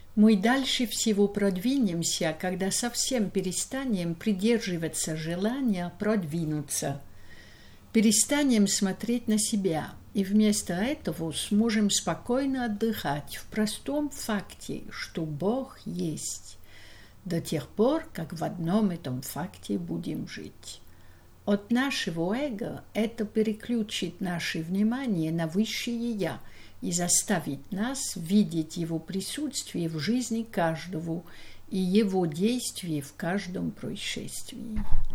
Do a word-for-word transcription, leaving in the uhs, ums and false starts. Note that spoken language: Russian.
Мы дальше всего продвинемся, когда совсем перестанем придерживаться желания продвинуться. Перестанем смотреть на себя, и вместо этого сможем спокойно отдыхать в простом факте, что Бог есть, до тех пор, как в одном этом факте будем жить. От нашего эго это переключит наше внимание на высшее «Я» и заставит нас видеть его присутствие в жизни каждого и его действие в каждом происшествии.